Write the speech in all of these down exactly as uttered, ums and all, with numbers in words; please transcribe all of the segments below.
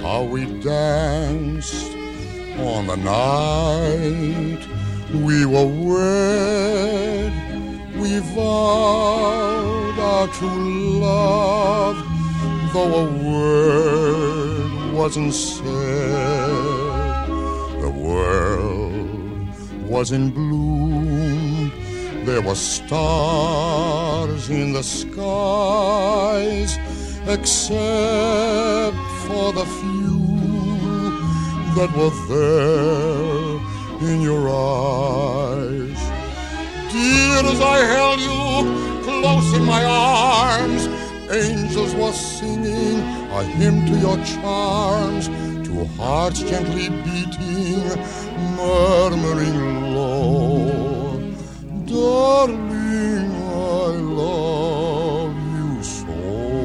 how we danced on the night we were wed. We vowed our true love, though a word wasn't said. The world was in bloom. There were stars in the skies, except for the few that were there in your eyes. Dear, as I held you close in my arms, angels were singing a hymn to your charms, two hearts gently beating, murmuring low, darling, I love you so.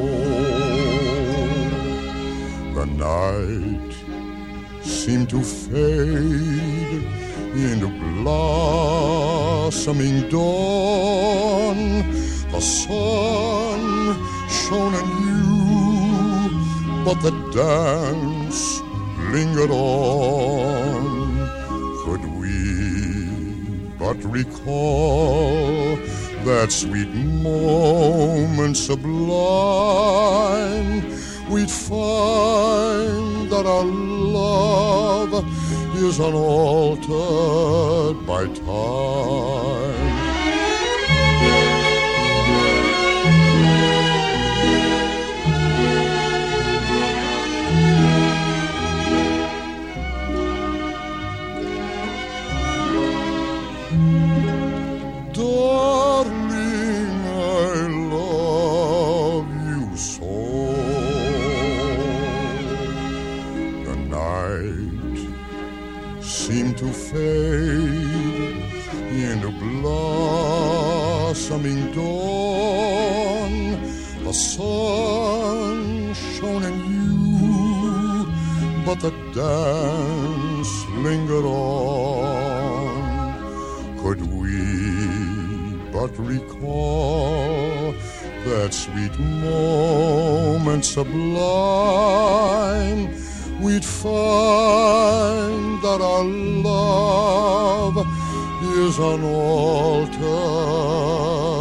The night seemed to fade into blossoming dawn. The sun shone anew, but the dance lingered on. Could we but recall that sweet moment sublime, we'd find that our love is unaltered by time. Darling, I love you so. The night seemed to fade into blossoming dawn. The sun shone anew, but the dance lingered on. Could we but recall that sweet moment sublime, we'd find that our love is unaltered